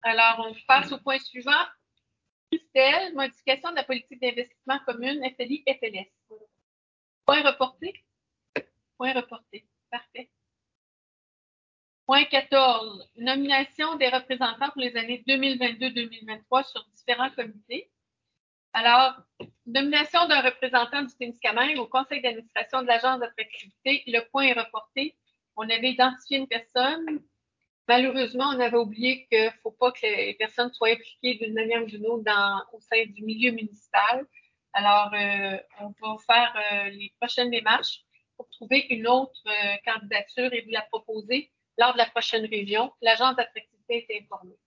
Alors, on passe au point suivant. Christelle, modification de la politique d'investissement commune, FLI, FLS. Point reporté. Point reporté. Parfait. Point 14. Nomination des représentants pour les années 2022-2023 sur différents comités. Alors, nomination d'un représentant du Témiscamingue au conseil d'administration de l'agence d'attractivité. Le point est reporté. On avait identifié une personne. Malheureusement, on avait oublié qu'il ne faut pas que les personnes soient impliquées d'une manière ou d'une autre au sein du milieu municipal. Alors, on va faire les prochaines démarches pour trouver une autre candidature et vous la proposer lors de la prochaine réunion. L'agence d'attractivité est informée.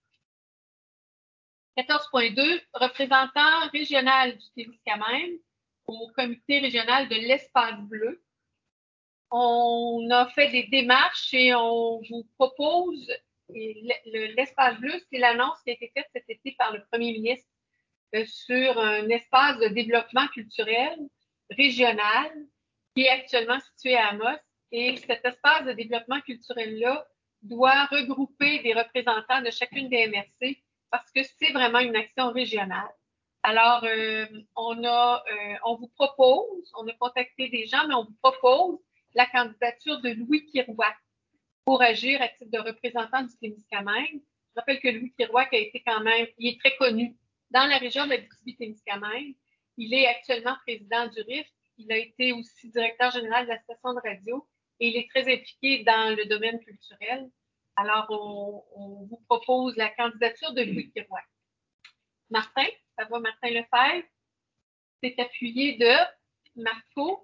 14.2, représentant régional du Témiscamingue au comité régional de l'Espace Bleu. On a fait des démarches et on vous propose, l'Espace Bleu, c'est l'annonce qui a été faite cet été par le premier ministre sur un espace de développement culturel régional qui est actuellement situé à Amos. Et cet espace de développement culturel-là doit regrouper des représentants de chacune des MRC parce que c'est vraiment une action régionale. Alors, on vous propose, on a contacté des gens, mais on vous propose la candidature de Louis Kirouac pour agir à titre de représentant du Témiscamingue. Je rappelle que Louis Kirouac a été quand même, il est très connu dans la région de l'Abitibi-Témiscamingue. Il est actuellement président du RIF. Il a été aussi directeur général de la station de radio et il est très impliqué dans le domaine culturel. Alors, on vous propose la candidature de Louis Kirouac. Martin, ça va, Martin Lefebvre? C'est appuyé de Marco.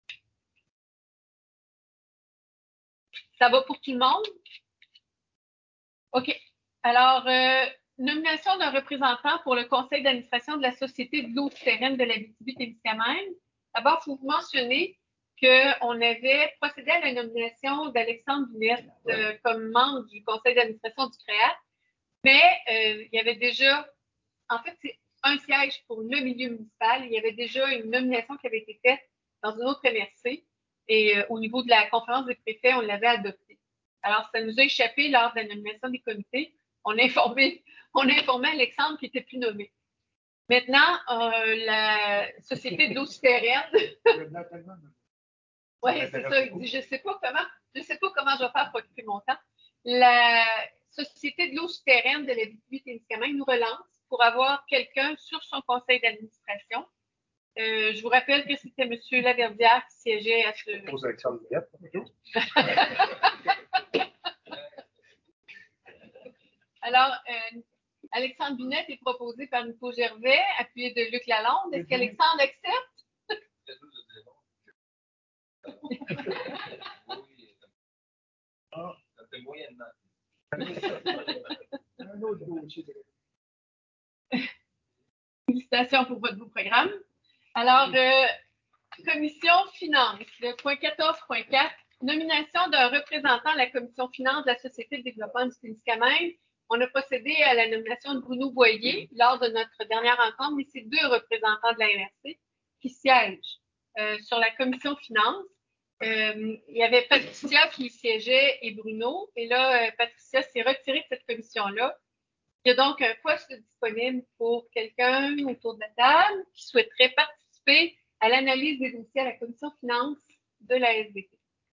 Ça va pour tout le monde? OK. Alors, nomination d'un représentant pour le conseil d'administration de la Société de l'eau souterraine de l'Abitibi-Témiscamingue. D'abord, il faut vous mentionner qu'on avait procédé à la nomination d'Alexandre Binette comme membre du conseil d'administration du CREAT, mais il y avait déjà, en fait, c'est un siège pour le milieu municipal. Il y avait déjà une nomination qui avait été faite dans une autre MRC et au niveau de la conférence des préfets, on l'avait adopté. Alors, ça nous a échappé lors de la nomination des comités. On a informé Alexandre qui n'était plus nommé. Maintenant, la Société de l'eau souterraine. Oui, c'est ça. Il dit, je ne sais pas comment je vais faire pour occuper mon temps. La Société de l'eau souterraine de l'Abitibi-Témiscamingue nous relance pour avoir quelqu'un sur son conseil d'administration. Je vous rappelle que c'était M. Laverdière qui siégeait à ce... Aux élections de Binette, Alors, Alexandre Binette est proposé par Nico Gervais, appuyé de Luc Lalonde. Est-ce qu'Alexandre accepte? Ça fait moyennement. Félicitations pour votre beau programme. Alors, commission finance, le point 14.4, nomination d'un représentant à la commission finance de la Société de développement du Témiscamingue. On a procédé à la nomination de Bruno Boyer lors de notre dernière rencontre, mais c'est deux représentants de la MRC qui siègent sur la commission finance. Il y avait Patricia qui siégeait et Bruno. Et là, Patricia s'est retirée de cette commission-là. Il y a donc un poste disponible pour quelqu'un autour de la table qui souhaiterait participer à l'analyse des dossiers à la commission finance de la SDT.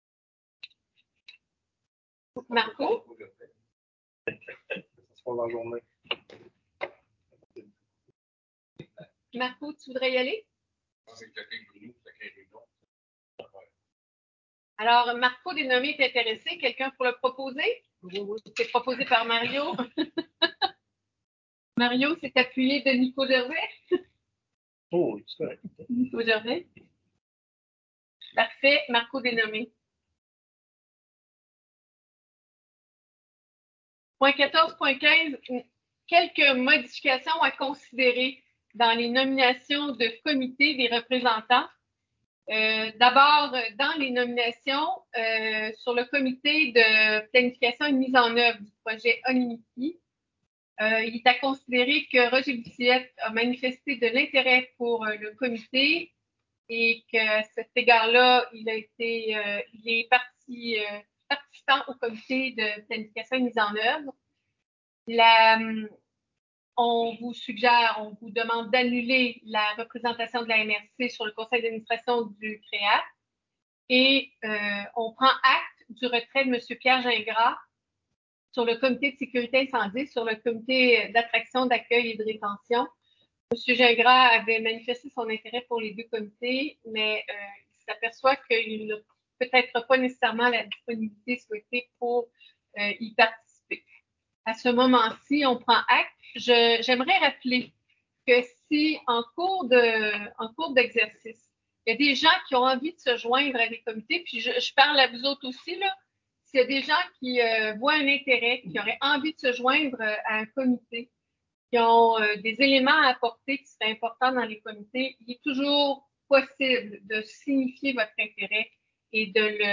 Marco? La journée. Marco, tu voudrais y aller? Alors, Marco dénommé est intéressé. Quelqu'un pour le proposer? C'est proposé par Mario. Mario s'est appuyé de Nico Gervais. Oh, c'est correct. Nico Gervais. Parfait. Marco dénommé. Point 14.15, quelques modifications à considérer dans les nominations de comités des représentants. D'abord, dans les nominations sur le comité de planification et de mise en œuvre du projet Onimiki, il est à considérer que Roger Boussillette a manifesté de l'intérêt pour le comité et qu'à cet égard-là, il est participant au comité de planification et mise en œuvre. On vous suggère, on vous demande d'annuler la représentation de la MRC sur le conseil d'administration du CREA et on prend acte du retrait de M. Pierre Gingras sur le comité de sécurité incendie, sur le comité d'attraction, d'accueil et de rétention. M. Gingras avait manifesté son intérêt pour les deux comités, mais il s'aperçoit qu'il n'a peut-être pas nécessairement la disponibilité souhaitée pour y participer. À ce moment-ci, on prend acte. J'aimerais rappeler que si en cours d'exercice, il y a des gens qui ont envie de se joindre à des comités, puis je parle à vous autres aussi, là, s'il y a des gens qui voient un intérêt, qui auraient envie de se joindre à un comité, qui ont des éléments à apporter qui seraient importants dans les comités, il est toujours possible de signifier votre intérêt et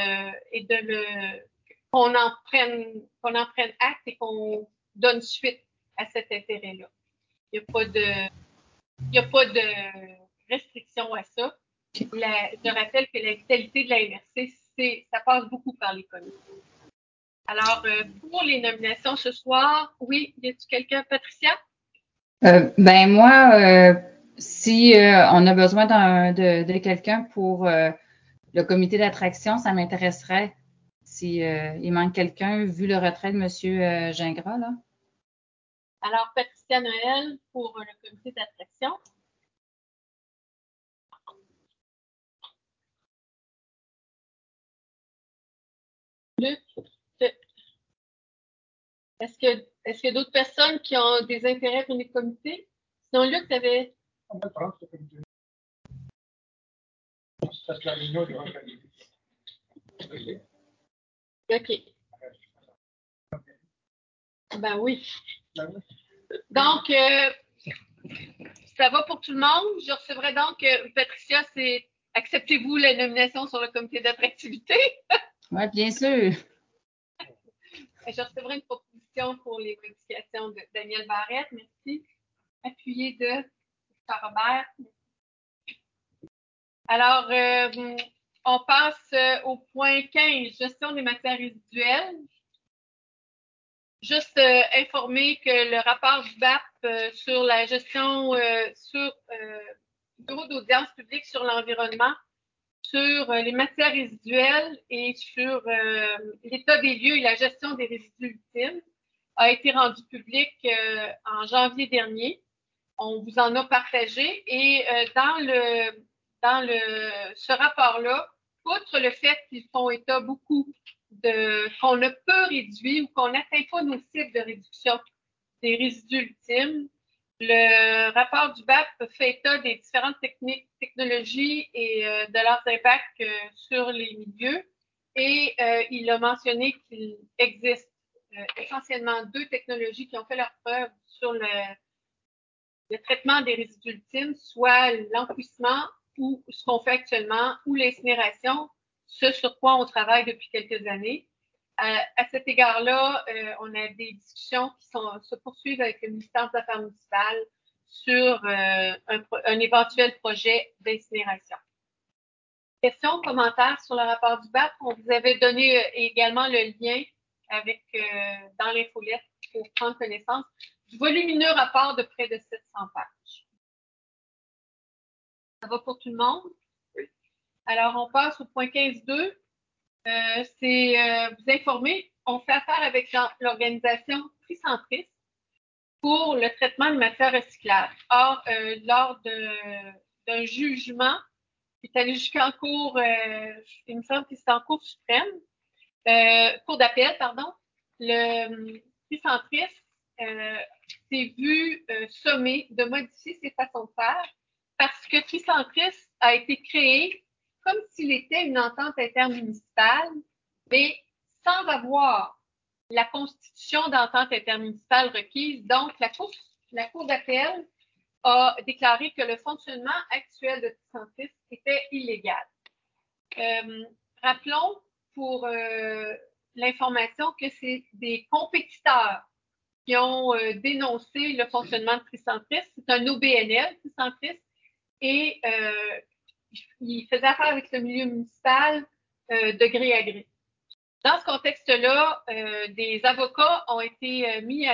qu'on en prenne acte et qu'on donne suite à cet intérêt-là. Il n'y a pas de restriction à ça. Je rappelle que la vitalité de la MRC, ça passe beaucoup par les comités. Alors, pour les nominations ce soir, oui, y a-t-il quelqu'un, Patricia? Ben moi, si on a besoin de quelqu'un pour le comité d'attraction, ça m'intéresserait. Si il manque quelqu'un, vu le retrait de M. Gingras, là. Alors, Patricia Noël pour le comité d'attraction. Luc, est-ce qu'il y a d'autres personnes qui ont des intérêts pour les comités? Sinon, Luc, tu avais... On va prendre ce comité. OK. Ben oui. Donc, ça va pour tout le monde. Je recevrai donc, Patricia, acceptez-vous la nomination sur le comité d'attractivité? Oui, bien sûr. Je recevrai une proposition pour les modifications de Daniel Barrette. Merci. Appuyé de Robert. Alors, on passe au point 15, gestion des matières résiduelles. Juste informer que le rapport du BAP sur la gestion sur bureau d'audience publique sur l'environnement, sur les matières résiduelles et sur l'état des lieux et la gestion des résidus ultimes a été rendu public en janvier dernier. On vous en a partagé et ce rapport-là, outre le fait qu'ils font état beaucoup qu'on ne peut réduire ou qu'on n'atteint pas nos cibles de réduction des résidus ultimes, le rapport du BAP fait état des différentes technologies et de leurs impacts sur les milieux et il a mentionné qu'il existe essentiellement deux technologies qui ont fait leur preuve sur le traitement des résidus ultimes, soit l'enfouissement ou ce qu'on fait actuellement, ou l'incinération, ce sur quoi on travaille depuis quelques années. À cet égard-là, on a des discussions qui se poursuivent avec le ministère des Affaires municipales sur un éventuel projet d'incinération. Questions, commentaires sur le rapport du BAP? On vous avait donné également le lien dans l'infolette pour prendre connaissance du volumineux rapport de près de 700 pages. Ça va pour tout le monde? Oui. Alors, on passe au point 15.2. C'est vous informer, on fait affaire avec l'organisation Tricentris pour le traitement de matières recyclables. Or, lors d'un jugement qui est allé jusqu'en cour, il me semble que c'est en cour suprême, cour d'appel, pardon, le Tricentris s'est vu sommé de modifier ses façons de faire parce que Tricentris a été créé comme s'il était une entente intermunicipale, mais sans avoir la constitution d'entente intermunicipale requise. Donc, la Cour d'appel a déclaré que le fonctionnement actuel de Tricentris était illégal. Rappelons pour l'information que c'est des compétiteurs qui ont dénoncé le fonctionnement de Tricentris. C'est un OBNL, Tricentris, et il faisait affaire avec le milieu municipal de gré à gré. Dans ce contexte-là, des avocats ont été mis à contribution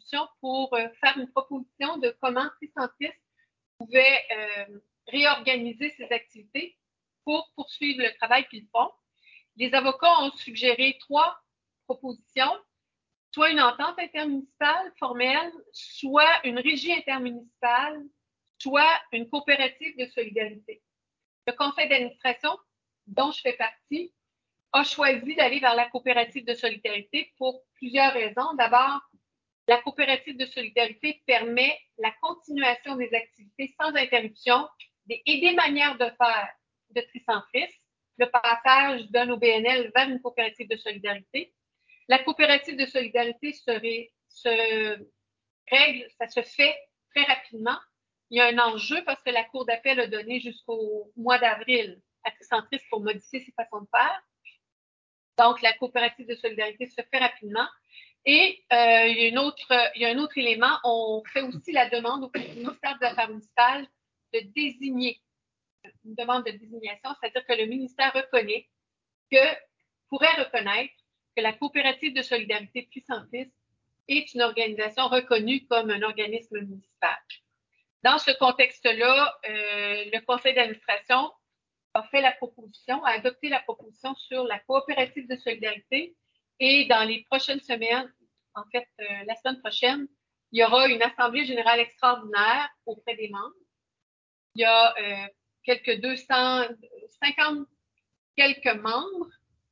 contribution pour faire une proposition de comment Tricentris pouvait réorganiser ses activités pour poursuivre le travail qu'ils font. Les avocats ont suggéré 3 propositions, soit une entente intermunicipale formelle, soit une régie intermunicipale, soit une coopérative de solidarité. Le conseil d'administration, dont je fais partie, a choisi d'aller vers la coopérative de solidarité pour plusieurs raisons. D'abord, la coopérative de solidarité permet la continuation des activités sans interruption et des manières de faire de Tricentris, le passage d'un OBNL vers une coopérative de solidarité. La coopérative de solidarité se règle, ça se fait très rapidement. Il y a un enjeu parce que la Cour d'appel a donné jusqu'au mois d'avril à Tricentris pour modifier ses façons de faire. Donc, la coopérative de solidarité se fait rapidement. Et il y a un autre élément, on fait aussi la demande au ministère des Affaires municipales de désigner, une demande de désignation, c'est-à-dire que le ministère pourrait reconnaître que la coopérative de solidarité Tricentris est une organisation reconnue comme un organisme municipal. Dans ce contexte-là, le conseil d'administration a fait la proposition, a adopté la proposition sur la coopérative de solidarité et dans les prochaines semaines, en fait, la semaine prochaine, il y aura une assemblée générale extraordinaire auprès des membres. Il y a quelques 250 quelques membres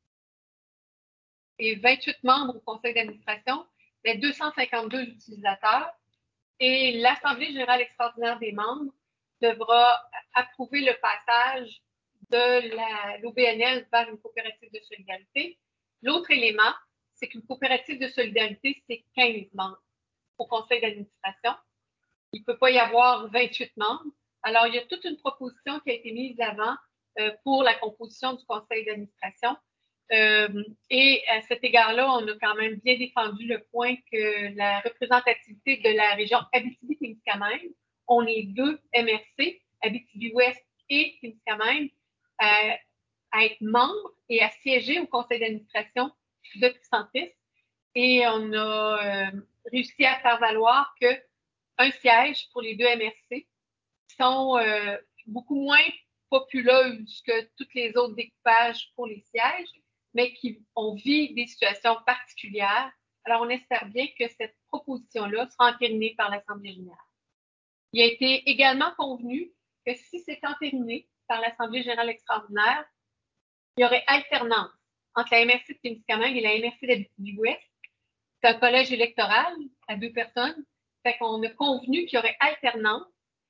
et 28 membres au conseil d'administration, mais 252 utilisateurs. Et l'assemblée générale extraordinaire des membres devra approuver le passage de l'OBNL vers une coopérative de solidarité. L'autre élément, c'est qu'une coopérative de solidarité, c'est 15 membres au conseil d'administration. Il ne peut pas y avoir 28 membres. Alors, il y a toute une proposition qui a été mise avant pour la composition du conseil d'administration. Et à cet égard-là, on a quand même bien défendu le point que la représentativité de la région Abitibi-Témiscamingue, on est 2 MRC, Abitibi-Ouest et Témiscamingue, à être membres et à siéger au conseil d'administration de Tricentris. Et on a réussi à faire valoir qu'un siège pour les 2 MRC qui sont beaucoup moins populeuses que toutes les autres découpages pour les sièges, mais qui ont vécu des situations particulières. Alors, on espère bien que cette proposition-là sera entérinée par l'Assemblée générale. Il a été également convenu que si c'est entériné par l'Assemblée générale extraordinaire, il y aurait alternance entre la MRC de Témiscamingue et la MRC d'Abitibi-Ouest. C'est un collège électoral à 2 personnes. Fait qu'on a convenu qu'il y aurait alternance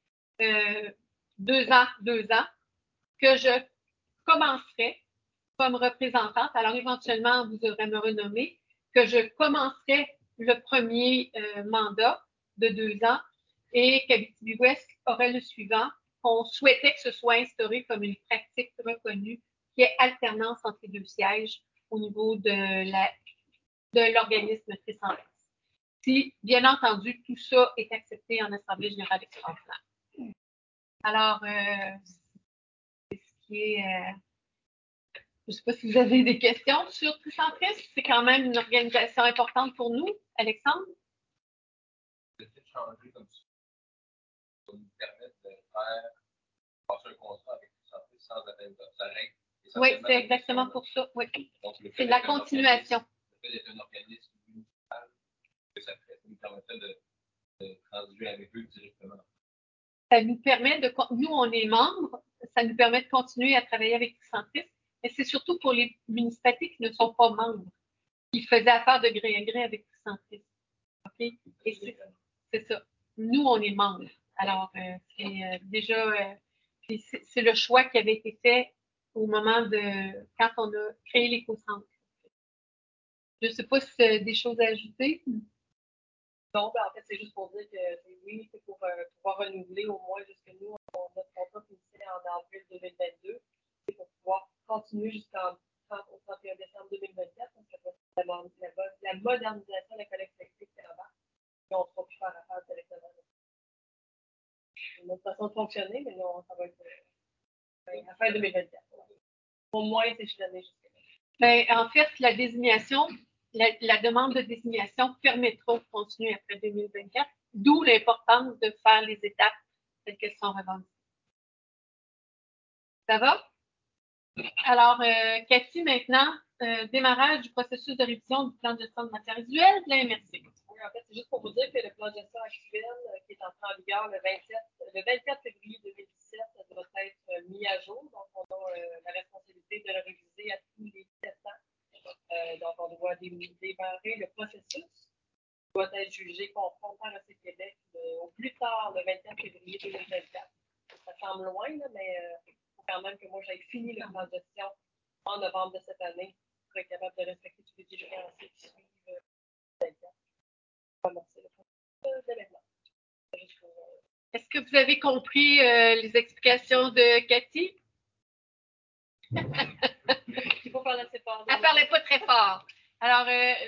2 ans, que je commencerai comme représentante. Alors, éventuellement, vous devrez me renommer, que je commencerai le premier mandat de 2 ans et qu'Abitibi-Ouest aurait le suivant. On souhaitait que ce soit instauré comme une pratique reconnue, qui est alternance entre les 2 sièges au niveau de l'organisme Tricentris. Si, bien entendu, tout ça est accepté en Assemblée générale extraordinaire. Alors, c'est ce qui est... je ne sais pas si vous avez des questions sur Tricentris. C'est quand même une organisation importante pour nous. Alexandre? Peut-être changer comme ça pour nous permettre de faire passer un contrat avec Tricentris sans atteindre sa règle. Oui, c'est exactement pour ça. Oui. C'est la continuation. Le fait d'être un organisme municipal, que ça nous permettrait de transiger avec eux directement. Ça nous permet nous, on est membres, ça nous permet de continuer à travailler avec Tricentris, mais c'est surtout pour les municipalités qui ne sont pas membres, qui faisaient affaire de gré à gré avec Tricentris. OK? Et c'est ça. Nous, on est membres. Alors, c'est déjà, c'est le choix qui avait été fait au moment quand on a créé l'éco-centre. Je ne sais pas si tu as des choses à ajouter. Non, ben en fait, c'est juste pour dire que oui, c'est pour pouvoir renouveler au moins jusque nous, notre contrat finissait en avril 2022. C'est pour pouvoir continuer jusqu'au 31 décembre 2024, parce que la modernisation de la collecte électrique est en bas. Et on ne pourra plus faire affaire directement. C'est notre façon de fonctionner, mais non, ça va être à fin 2024. Au moins, c'est chaque année jusqu'à là. Ben, en fait, la désignation la demande de désignation permettra de continuer après 2024, d'où l'importance de faire les étapes telles qu'elles sont revendiquées. Ça va? Alors, Cathy, maintenant, démarrage du processus de révision du plan de gestion de matières résiduelles de la MRC. Oui, en fait, c'est juste pour vous dire que le plan de gestion actuel, qui est entré en vigueur le 24 février 2017, doit être mis à jour. Donc, on a la responsabilité de le réviser à tous les 7 ans. Donc, on doit démarrer le processus, doit être jugé conforme par le Québec au plus tard le 24 février 2024. Ça semble loin, là, mais il faut quand même que moi j'aille fini le plan de gestion en novembre de cette année pour être capable de respecter tous les diligences qui suivent le 24. Merci le processus de maintenant. Est-ce que vous avez compris les explications de Cathy? Il faut parler assez fort. Elle ne parlait pas très fort. Alors,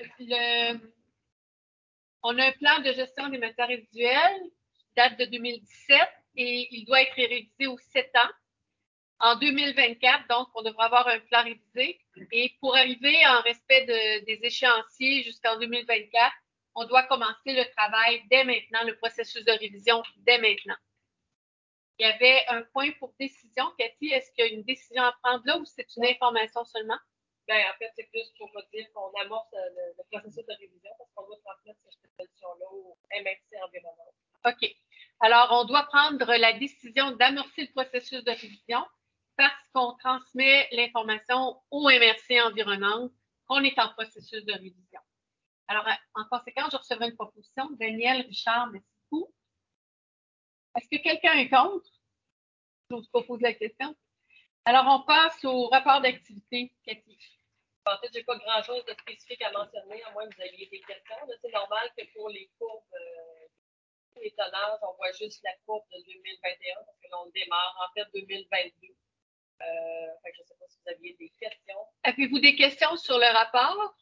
on a un plan de gestion des matières résiduelles qui date de 2017 et il doit être révisé aux 7 ans. En 2024, donc, on devra avoir un plan révisé. Et pour arriver en respect des échéanciers jusqu'en 2024, on doit commencer le travail dès maintenant, le processus de révision dès maintenant. Il y avait un point pour décision. Cathy, est-ce qu'il y a une décision à prendre là ou c'est une information seulement? Bien, en fait, c'est plus pour vous dire qu'on amorce le processus de révision parce qu'on doit transmettre cette solution-là au MRC Environnement. OK. Alors, on doit prendre la décision d'amorcer le processus de révision parce qu'on transmet l'information au MRC Environnement qu'on est en processus de révision. Alors, en conséquence, je recevrai une proposition. Daniel, Richard, merci beaucoup. Est-ce que quelqu'un est contre? Je vous propose la question. Alors, on passe au rapport d'activité, Cathy. En fait, je n'ai pas grand-chose de spécifique à mentionner, à moins que vous ayez des questions. C'est normal que pour les courbes, les tonnages, on voit juste la courbe de 2021 parce que là, on démarre en fait 2022. Je ne sais pas si vous aviez des questions. Avez-vous des questions sur le rapport?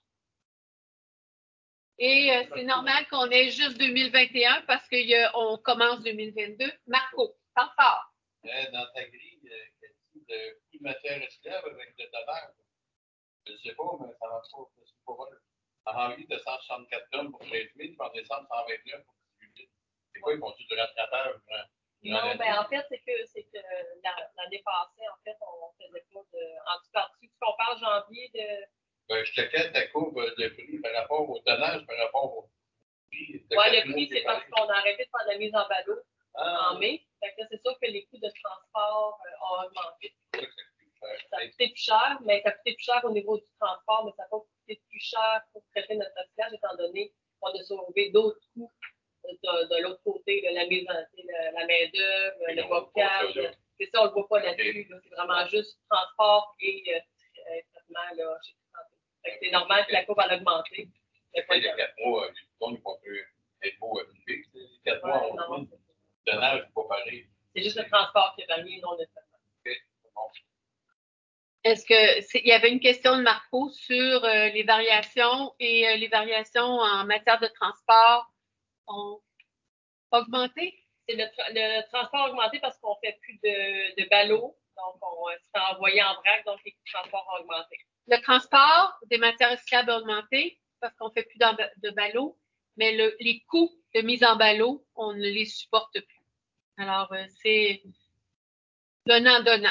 Et c'est normal qu'on ait juste 2021 parce qu'on commence 2022. Marco, parle fort. Dans ta grille, le coût de matière esclave avec le tonnage, je ne sais pas, mais ça ne marche pas. C'est pas vrai. En envie de 164 tonnes pour 13 000, puis en décembre 129 pour 18 000. C'est quoi, ils font-tu du rattrapage? Non, ben en fait, c'est que l'année passée, en fait, on ne faisait pas de. En tout cas, si tu compares janvier de. Ben, je checkais ta courbe de prix par rapport au tonnage, par rapport au prix. Oui, le prix, c'est parce qu'on a arrêté de faire la mise en ballot en mai. Fait que c'est sûr que les coûts de transport ont augmenté. Ça a coûté plus cher, mais ça a coûté plus cher au niveau du transport, mais ça n'a pas coûté plus cher pour traiter notre recyclage, étant donné qu'on a sauvé d'autres coûts de l'autre côté, de la mise en la main-d'œuvre, le bobcat. C'est ça, on ne le voit pas là-dessus. Là. C'est vraiment juste transport et traitement là, chez Santé. C'est normal que la courbe a augmenté. Il y a 4 mois, les boutons, ils peuvent être beaux à vivre. 4 mois, le tonnage n'est pas pareil. C'est juste le transport qui est varié, non le traitement. Okay. Bon. Est-ce qu'il y avait une question de Marco sur les variations et les variations en matière de transport ont augmenté? C'est le transport a augmenté parce qu'on ne fait plus de ballots, donc on se fait envoyer en vrac, donc les coûts de transport ont augmenté. Le transport des matières recyclables a augmenté parce qu'on ne fait plus de ballots, mais les coûts de mise en ballot, on ne les supporte plus. Alors, c'est donnant.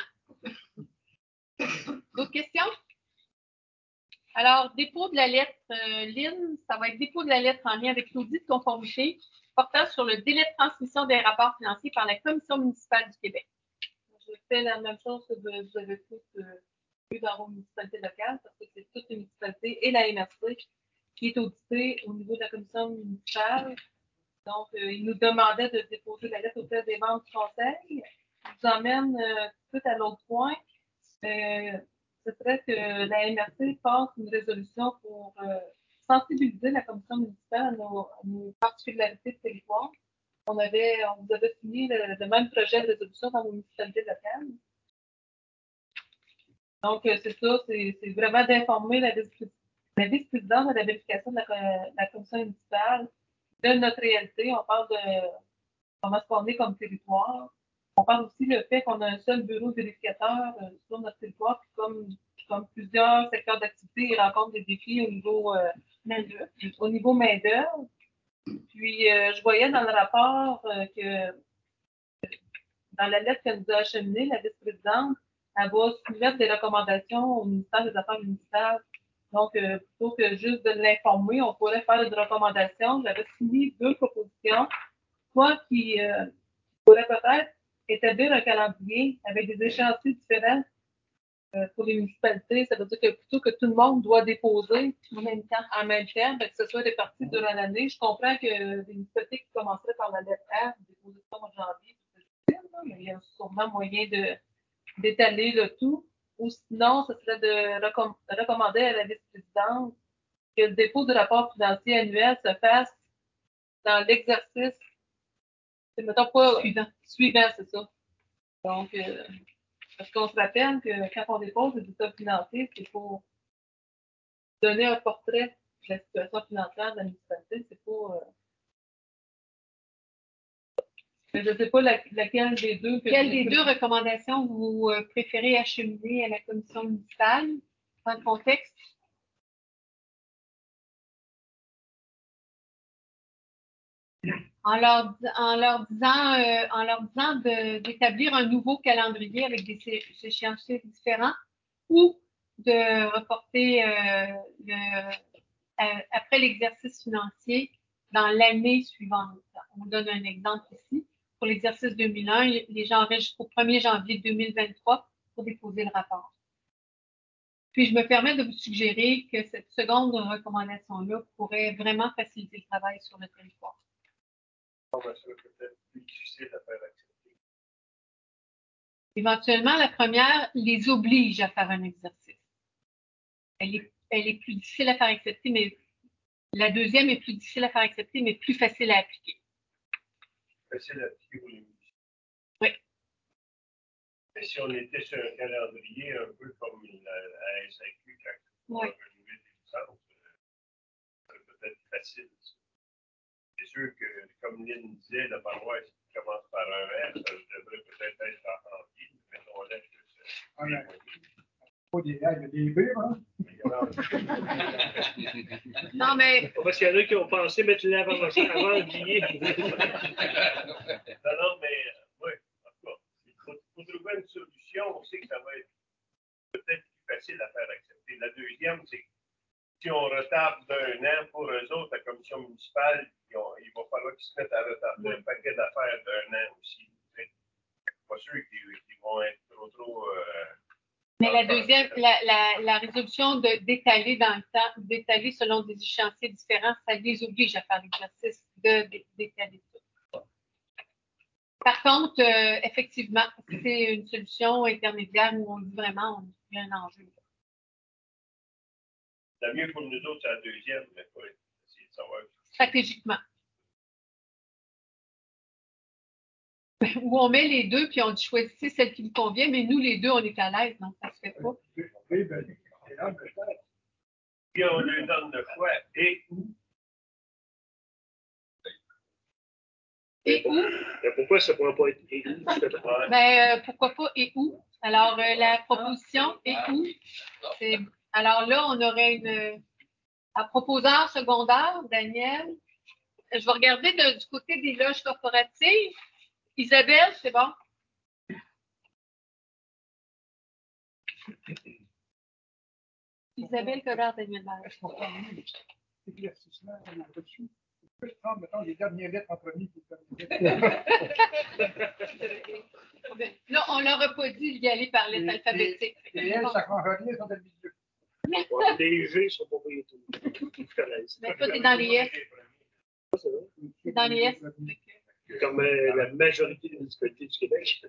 D'autres questions? Alors, dépôt de la lettre, Lynn, ça va être dépôt de la lettre en lien avec l'audit de conformité portant sur le délai de transmission des rapports financiers par la Commission municipale du Québec. Je fais la même chose que vous avez toutes vu dans vos municipalités locales, parce que c'est toutes les municipalités et la MRC qui est auditée au niveau de la Commission municipale. Donc, ils nous demandaient de déposer la lettre auprès des membres du Conseil. Je vous emmène tout à l'autre point. Ce serait que la MRC passe une résolution pour sensibiliser la commission municipale à nos particularités de territoire. On vous avait signé le même projet de résolution dans nos municipalités locales. Donc, c'est ça, c'est vraiment d'informer la vice-présidente de la vérification de la commission municipale de notre réalité. On parle de comment on est comme territoire. On parle aussi du fait qu'on a un seul bureau vérificateur sur notre territoire, puis comme plusieurs secteurs d'activité, ils rencontrent des défis au niveau main-d'œuvre. Au niveau main-d'œuvre. Puis, je voyais dans le rapport que dans la lettre qu'elle nous a acheminée, la vice-présidente, elle va soumettre des recommandations au ministère des Affaires municipales. Donc, plutôt que juste de l'informer, on pourrait faire des recommandations. J'avais soumis 2 propositions. Soit qui pourrait peut-être établir un calendrier avec des échéanciers différents pour les municipalités. Ça veut dire que plutôt que tout le monde doit déposer en même temps, que ce soit réparti durant l'année. Je comprends que des municipalités qui commenceraient par la lettre R, déposer ça en janvier, mais il y a sûrement moyen d'étaler le tout. Ou sinon, ce serait de recommander à la vice-présidente que le dépôt du rapport financier annuel se fasse dans l'exercice, c'est mettons pas suivant, c'est ça. Donc, parce qu'on se rappelle que quand on dépose des états financiers, c'est pour donner un portrait de la situation financière de la municipalité. C'est pas. Mais je ne sais pas laquelle des deux. Quelle des 2 recommandations vous préférez acheminer à la commission municipale dans le contexte? En leur disant d'établir un nouveau calendrier avec des échéanciers différents ou de reporter après l'exercice financier dans l'année suivante. On donne un exemple ici. Pour l'exercice 2001, les gens auraient jusqu'au 1er janvier 2023 pour déposer le rapport. Puis, je me permets de vous suggérer que cette seconde recommandation-là pourrait vraiment faciliter le travail sur le territoire. Ça peut-être plus difficile à faire accepter. Éventuellement, la première les oblige à faire un exercice. Elle est plus difficile à faire accepter, mais la deuxième est plus difficile à faire accepter, mais plus facile à appliquer. Facile à appliquer pour les municipalités. Oui. Mais si on était sur un calendrier un peu comme la SAQ, quand on a renouvelé des licences, ça peut être facile. C'est sûr que, comme Lynn disait, la paroisse qui commence par un R, ça devrait peut-être être en janvier, mais on laisse Pas des R, il y a des B, hein? Non, mais. Parce qu'il y en a qui ont pensé mettre l'avant le billet. Non, mais oui, en tout cas, il faut trouver une solution. On sait que ça va être peut-être plus facile à faire accepter. La deuxième, c'est que si on retarde d'1 an pour eux autres, la commission municipale, il va falloir qu'ils se mettent à retarder un paquet d'affaires d'1 an aussi. Je ne suis pas sûr qu'ils vont être trop. Mais la deuxième, la résolution d'étaler dans le temps, d'étaler selon des échéanciers différents, ça les oblige à faire l'exercice d'étaler tout. Par contre, effectivement, c'est une solution intermédiaire où on dit vraiment on a un enjeu. Le mieux pour nous autres, c'est la deuxième, mais il faut essayer de savoir. Stratégiquement. Où on met les deux, puis on dit choisissez celle qui vous convient, mais nous, les deux, on est à l'aise, donc ça ne se fait pas. Oui, ben, c'est là que Puis on leur donne le choix. Et où? Et où? Mais pourquoi ça ne pourrait pas être et où? Pourquoi pas et où? Alors, la proposition et où? Alors là, on aurait un proposeur secondaire, Daniel. Je vais regarder du côté des loges corporatives. Isabelle, c'est bon? Isabelle Collard, Daniel Maire. éclaircissement qu'on a reçu. On peut se prendre, mettons, les dernières lettres en premier. Là, on leur a pas dit d'y aller par lettre alphabétique. Et elles, ça ne change rien, elles sont dans le milieu. Les G sont pas payés tout. Mais toi, t'es dans les S. C'est dans les S. Comme la majorité des municipalités du Québec.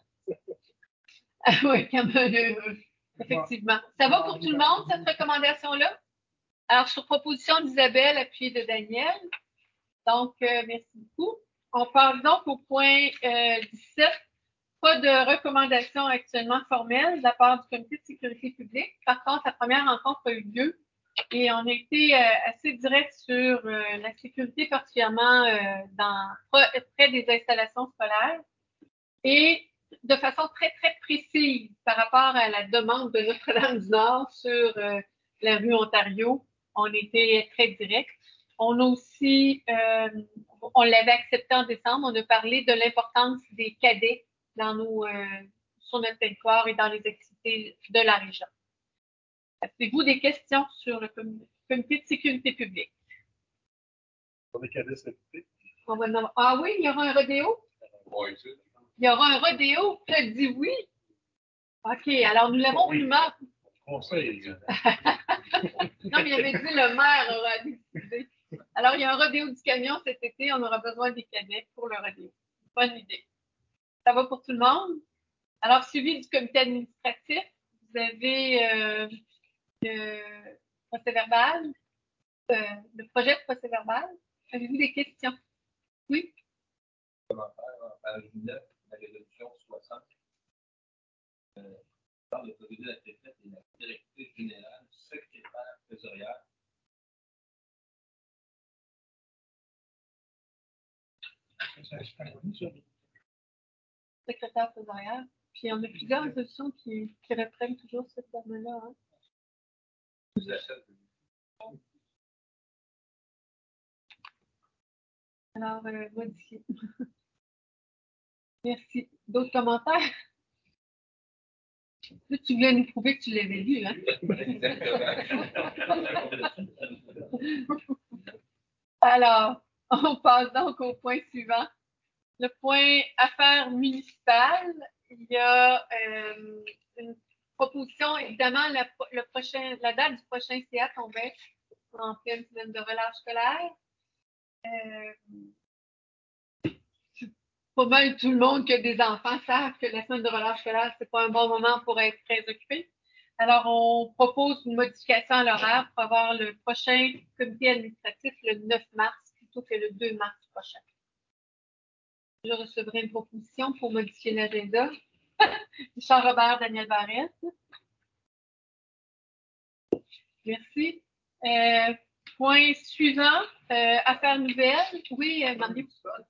Ah oui, effectivement. Ça va pour tout le monde, cette recommandation-là? Alors, sur proposition d'Isabelle, appuyée de Daniel. Donc, merci beaucoup. On passe donc au point 17. Pas de recommandation actuellement formelle de la part du Comité de sécurité publique. Par contre, la première rencontre a eu lieu et on a été assez direct sur la sécurité, particulièrement près des installations scolaires. Et de façon très, très précise par rapport à la demande de Notre-Dame-du-Nord sur la rue Ontario On était très direct. On a aussi, on l'avait accepté en décembre, on a parlé de l'importance des cadets sur notre territoire et dans les activités de la région. Avez-vous des questions sur le comité de sécurité publique? Pour les cadets cet été. Ah oui, il y aura un rodéo? Oui, c'est Il y aura un rodéo? Tu as dit oui? OK, alors nous l'avons primeur. Conseil. Non, mais il avait dit le maire aura décidé. Alors, il y a un rodéo du camion cet été, on aura besoin des cadets pour le rodéo. Bonne idée. Ça va pour tout le monde? Alors, suivi du comité administratif, vous avez le procès-verbal, le projet de procès-verbal. Avez-vous des questions? Oui? page 9, la résolution 60. Par l'autorité de la préfète et la directrice générale, secrétaire trésorière. Secrétaire trésorière. Puis, on a plusieurs résolutions qui reprennent toujours ce terme-là. Hein? Alors, modifié. Merci. D'autres commentaires? Là, tu voulais nous prouver que tu l'avais lu, hein? Alors, on passe donc au point suivant. Le point affaires municipales. Il y a une proposition, évidemment, la date du prochain CA tombait en pleine semaine de relâche scolaire. Pas mal tout le monde qui a des enfants savent que la semaine de relâche scolaire, c'est pas un bon moment pour être très occupé. Alors, on propose une modification à l'horaire pour avoir le prochain comité administratif le 9 mars plutôt que le 2 mars prochain. Je recevrai une proposition pour modifier l'agenda. Richard Robert, Daniel Barrette. Merci. Point suivant, affaires nouvelles. Oui, Marie.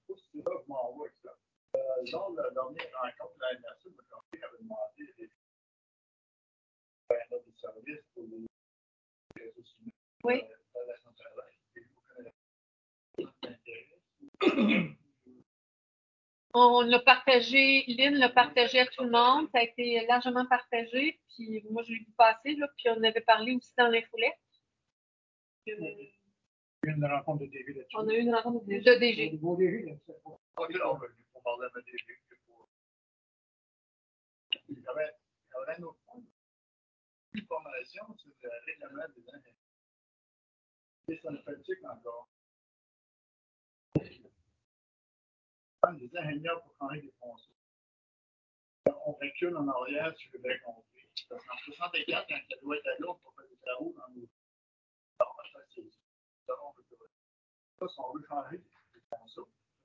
Lors de la dernière rencontre de la MRC, le conseil avait demandé des services pour les réseaux sociaux. Oui. On l'a partagé, Lynn l'a partagé à tout le monde, ça a été largement partagé, puis moi je l'ai vu passer, là, puis on avait parlé aussi dans l'infolette. Une rencontre de DG là-dessus. On a eu une rencontre de DG. Au niveau DG, là, c'est pas. Ok, là, on va lui parler à DG. Il y avait un autre point. Une formation sur le règlement des ingénieurs. Et ça nous fatigue encore. Les ingénieurs pour changer des fonctions. On recule en arrière sur le bec compris. Parce qu'en 64, quand ça doit être à l'autre pour faire des travaux dans nos. Ça, si on veut changer des fonctions,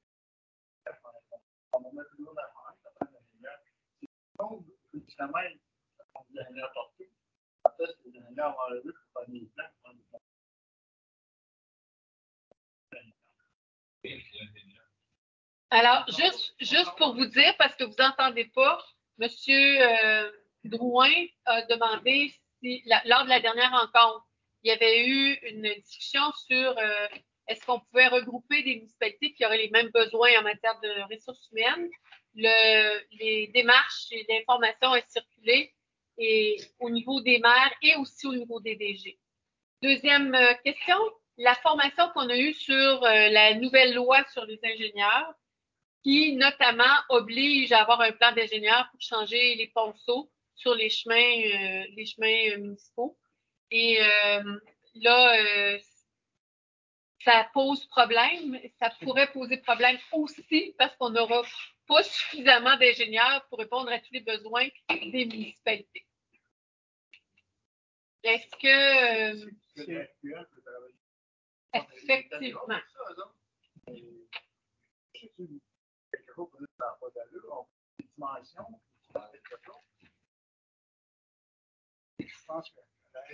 on va mettre toujours la main, ça va être l'ingénieur. Si on tombe justement, on dit l'ingénieur partout. Après, c'est l'ingénieur va enlever pour faire des plans. Alors, juste pour vous dire, parce que vous n'entendez pas, M. Drouin a demandé si, lors de la dernière rencontre, il y avait eu une discussion sur est-ce qu'on pouvait regrouper des municipalités qui auraient les mêmes besoins en matière de ressources humaines. Les démarches et l'information est circulée et au niveau des maires et aussi au niveau des DG. Deuxième question, la formation qu'on a eue sur la nouvelle loi sur les ingénieurs, qui notamment oblige à avoir un plan d'ingénieur pour changer les ponceaux sur les chemins municipaux. Et là, ça pose problème. Ça pourrait poser problème aussi parce qu'on n'aura pas suffisamment d'ingénieurs pour répondre à tous les besoins des municipalités. Est-ce que... effectivement. Je pense que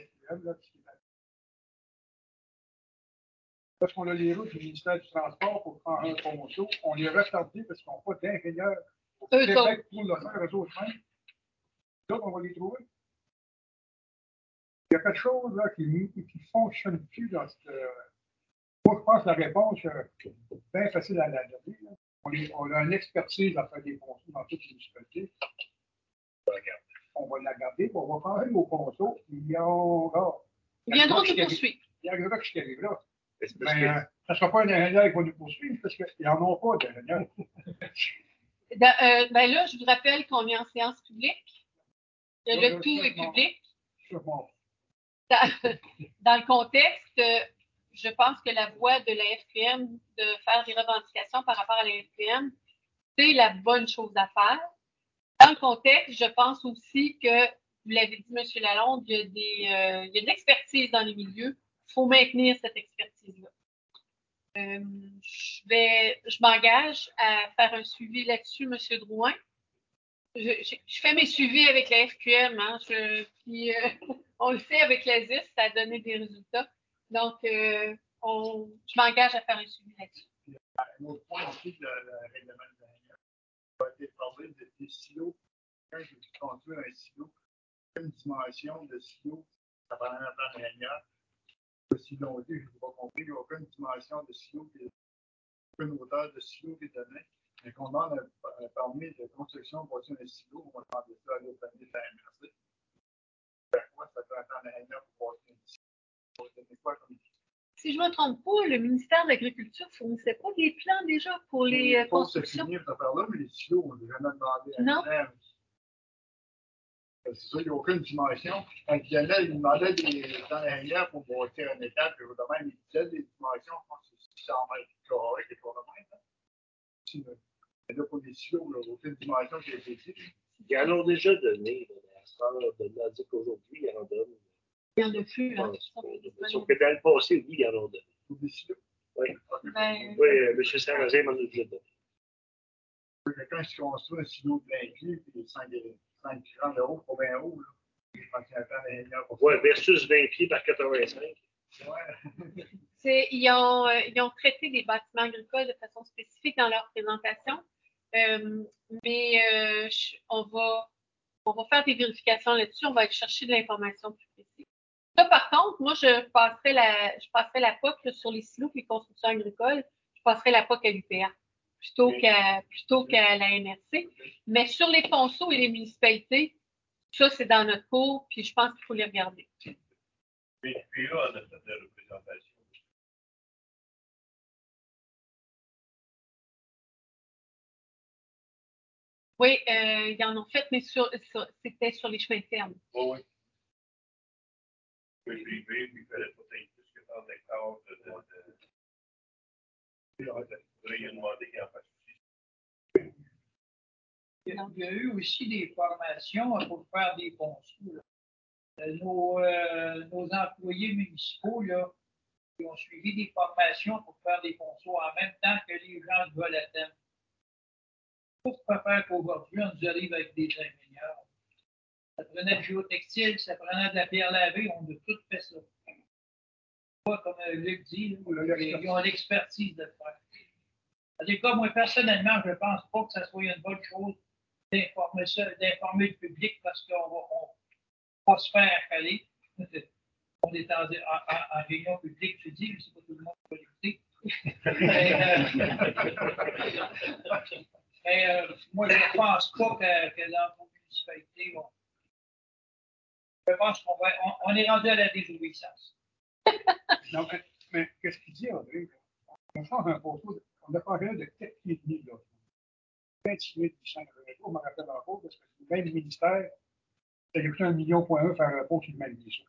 parce qu'on a les routes du ministère du Transport pour prendre un ponceau, on les retardé parce qu'on n'a pas d'ingénieurs pour le faire eux autres mêmes. Donc, on va les trouver. Il y a quelque chose là, qui ne fonctionne plus dans cette. Moi, je pense que la réponse est bien facile à la donner. On a une expertise à faire des ponceaux dans toutes les municipalités. On va la garder, on va faire nos ponceaux. Ils viendront nous poursuivre. Il y a un gars qui arrive là. Mais ça ne sera pas un ingénieur qui va nous poursuivre parce qu'ils n'en ont pas d'ingénieur. Ben là, je vous rappelle qu'on est en séance publique. Le tout est public. Dans le contexte, je pense que la voie de la FPM de faire des revendications par rapport à la FPM, c'est la bonne chose à faire. Dans le contexte, je pense aussi que, vous l'avez dit, M. Lalonde, il y a de l'expertise dans les milieux. Il faut maintenir cette expertise-là. Je m'engage à faire un suivi là-dessus, M. Drouin. Je fais mes suivis avec la FQM, hein, puis on le fait avec la ZIS, ça a donné des résultats. Donc, je m'engage à faire un suivi là-dessus. Un autre point aussi de le règlement de l'ingénieur, il a été parlé des silos. Quand je vais construire un silo, une dimension de silo, ça prend un plan d'ingénieur. Si l'on dit, je n'ai pas compris, il n'y a aucune dimension de silo, aucune hauteur de silo qui est donnée. Mais qu'on demande un permis de construction pour un silo, on va demander ça à l'autorité de la MRC. Pourquoi ça fait un temps d'ingénieur pour construire un silo? Pour donner quoi comme Si je ne me trompe pas, le ministère de l'Agriculture ne fournissait pas des plans déjà pour les constructions. C'est fini cette affaire-là, mais les silos, on ne l'a jamais demandé à l'ingénieur. C'est sûr, il n'y a aucune dimension. Quand il y en a, il demandait dans l'ingénieur pour bâtir un étage, puis de même, il disait des dimensions, je pense que c'est 600 mètres carrés, quelque chose de même. Mais là, pour les silos, il n'y a aucune dimension qui a été dite. Ils en ont déjà donné, à ce moment-là, on a dit qu'aujourd'hui, ils en donnent. Il n'y en a plus, hein. Sauf que dans le passé, oui, ils en ont donné. Pour des silos? Oui. Ben, Oui, M. Sarrazin m'en a déjà donné. Quelqu'un qui construit un silo de 20 pieds, puis 5 grands euros pour 20 euros, là. Je pense qu'il y a un plan d'ingénieur pour ça. Oui, versus 20 pieds par 85. Ouais. Ils ont traité des bâtiments agricoles de façon spécifique dans leur présentation, mais on va faire des vérifications là-dessus, on va aller chercher de l'information plus précise. Là, par contre, moi, je passerai la POC là, sur les silos et les constructions agricoles, je passerai la POC à l'UPA plutôt qu'à la MRC. Mais sur les ponceaux et les municipalités, ça, c'est dans notre cours, puis je pense qu'il faut les regarder. Mais là, on a fait la représentation. Oui, ils en ont fait, mais c'était sur les chemins de ferme. Oui. Oui, privé, puis il fallait pas être plus que 30 hectares il a demandé qu'il en fasse aussi. Il y a eu aussi des formations pour faire des ponceaux. Nos employés municipaux là, qui ont suivi des formations pour faire des ponceaux en même temps que les gens le veulent atteindre. Pourquoi faire qu'aujourd'hui, on nous arrive avec des ingénieurs? Ça prenait du géotextile, ça prenait de la pierre lavée, on a tout fait ça. Pas comme Luc dit, ils ont l'expertise de le faire. En tout cas, moi, personnellement, je ne pense pas que ça soit une bonne chose d'informer le public parce qu'on va se faire accaler. On est en réunion publique, je dis, mais c'est pas tout le monde qui va l'écouter. Mais moi, je ne pense pas que dans vos municipalités, je pense qu'on est rendu à la désobéissance. Non, mais qu'est-ce qu'il dit, André? On change un poteau, on a pas rien de 4 pieds et demi, là. 28 800 euros, je me rappelle encore, parce que le même ministère, ça a coûté 1,1 million faire un pont sur le même biseau.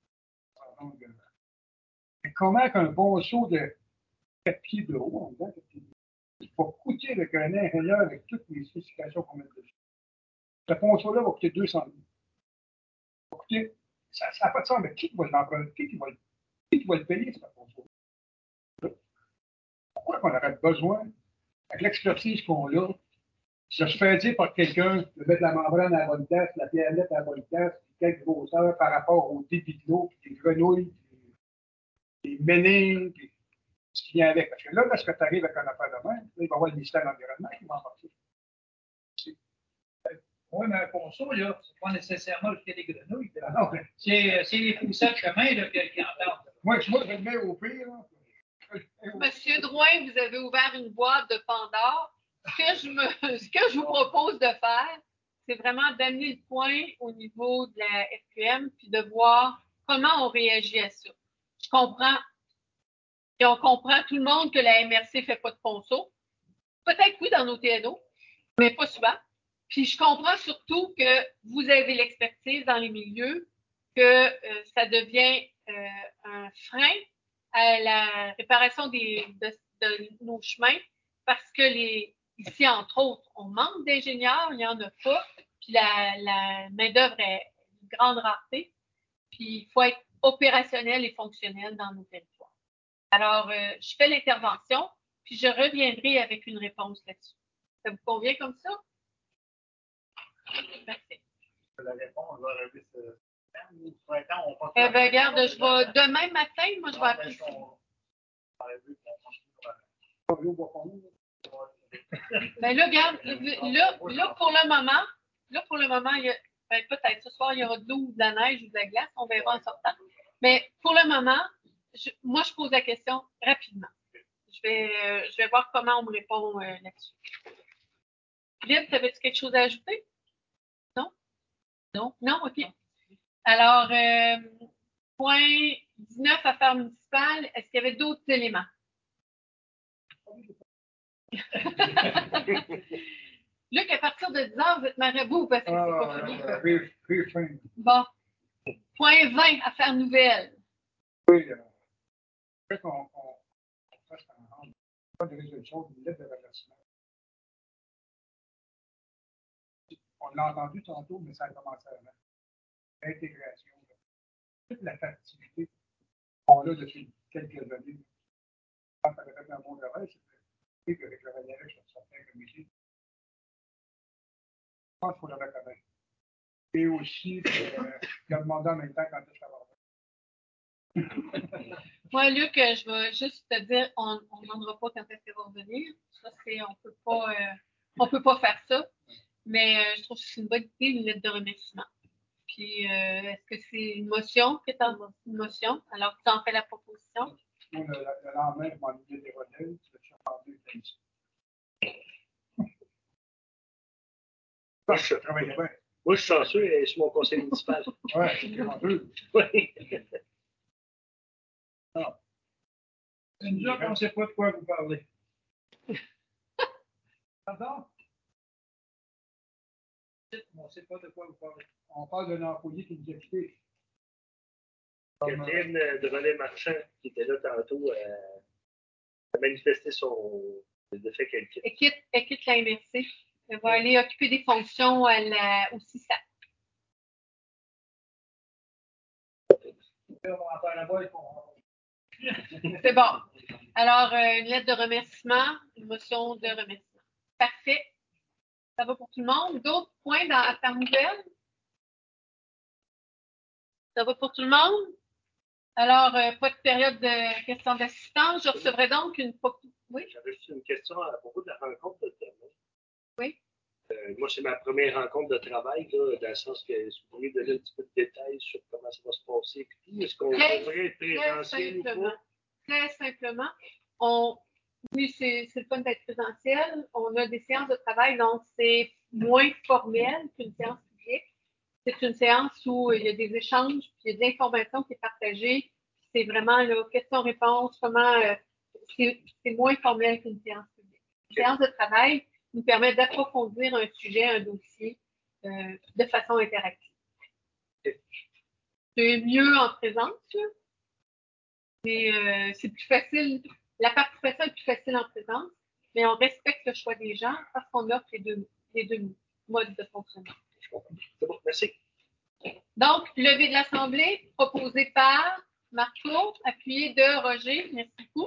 Mais comment qu'un ponceau de 4 pieds de haut, il va coûter avec un ingénieur avec toutes les spécifications qu'on met dessus? Ce ponceau-là va coûter 200 000. Va coûter, ça n'a pas de sens, mais qui va l'emprunter? Qui va le payer, ce ponceau? Pourquoi qu'on aurait besoin, avec l'expertise qu'on a, ça se fait dire par quelqu'un de mettre la membrane à la bonne place, la pierrette à la bonne place, quelques grosseurs par rapport au débit de l'eau, puis des grenouilles, puis des ménines, puis ce qui vient avec. Parce que là, lorsque tu arrives avec un affaire de même, il va y avoir le ministère de l'Environnement qui va en partir. Oui, mais un ponceau, là, c'est pas nécessairement le pied des grenouilles. Là. Ah, non, C'est les fossés de chemin là, qui entendent. moi, je le mets au pire. Là. Monsieur Drouin, vous avez ouvert une boîte de Pandore. Ce que je vous propose de faire, c'est vraiment d'amener le point au niveau de la FQM puis de voir comment on réagit à ça. Je comprends. Et on comprend tout le monde que la MRC ne fait pas de ponceau. Peut-être oui dans nos TNO, mais pas souvent. Puis je comprends surtout que vous avez l'expertise dans les milieux, que ça devient un frein à la réparation de nos chemins parce que ici, entre autres, on manque d'ingénieurs, il n'y en a pas, puis la main-d'œuvre est une grande rareté, puis il faut être opérationnel et fonctionnel dans nos territoires. Alors, je fais l'intervention, puis je reviendrai avec une réponse là-dessus. Ça vous convient comme ça? Parfait. La réponse, on va arriver ce printemps. Eh bien, regarde, demain matin, moi, je vais appeler. Ben là, regarde, là, pour le moment, peut-être ce soir, il y aura de l'eau ou de la neige ou de la glace, on verra en sortant. Mais pour le moment, moi, je pose la question rapidement. Je vais voir comment on me répond là-dessus. Lyd, avais-tu quelque chose à ajouter? Non? Non? Non? OK. Alors, point 19, affaires municipales, est-ce qu'il y avait d'autres éléments? Luc, à partir de 10 h, vous êtes marabout parce que c'est pas fini. Bon. Point 20, affaires nouvelles. Oui, fait qu'on fasse pas de résolution d'une lettre de remerciement. On l'a entendu tantôt, mais ça a commencé avant. L'intégration, toute la facilité qu'on a depuis quelques années. Quand on avait fait un bon travail, c'est qu'avec le relais sur certains comités, je pense qu'il faut le reconnaître. Et aussi, il a demandé en même temps quand est-ce que ça va revenir. Moi, Luc, je vais juste te dire, on ne demandera pas quand est-ce qu'elle va revenir. Ça, on peut pas faire ça. Mais je trouve que c'est une bonne idée, une lettre de remerciement. Puis, est-ce que c'est une motion que tu as une motion? Alors, tu en fais la proposition? Moi, le lendemain, je m'ennuyais des relais, je suis rendu ici. Je travaillais bien. Moi, je suis chanceux et je suis mon conseil municipal. Oui, c'est chanceux. Oui. C'est nous autres, on ne sait pas de quoi vous parlez. Pardon? On ne sait pas de quoi vous parlez. On parle d'un employé qui nous a quittés. Catherine de Relais Marchand, qui était là tantôt, a manifesté le fait qu'elle quitte. Elle quitte la MRC. Elle va aller occuper des fonctions au CISA. C'est bon. Alors, une lettre de remerciement, une motion de remerciement. Parfait. Ça va pour tout le monde. D'autres points dans Affaires nouvelles? Ça va pour tout le monde? Alors, pas de période de questions d'assistance. Je recevrai donc une... Oui? J'avais juste une question à propos de la rencontre de demain. Oui. Moi, c'est ma première rencontre de travail, là, dans le sens que si vous pourriez donner un petit peu de détails sur comment ça va se passer et tout. Est-ce qu'on devrait être présentiel ou pas? Très simplement. Oui, c'est le fun d'être présentiel. On a des séances de travail, donc c'est moins formel qu'une séance publique. C'est une séance où il y a des échanges, puis il y a de l'information qui est partagée. C'est vraiment là, questions-réponses, c'est moins formel qu'une séance publique. Une séance de travail nous permet d'approfondir un sujet, un dossier de façon interactive. C'est mieux en présence, là. Mais c'est plus facile. La participation est plus facile en présence, mais on respecte le choix des gens parce qu'on offre les deux modes de fonctionnement. Je comprends. C'est bon, merci. Donc, levée de l'Assemblée, proposé par Marco, appuyé de Roger. Merci beaucoup.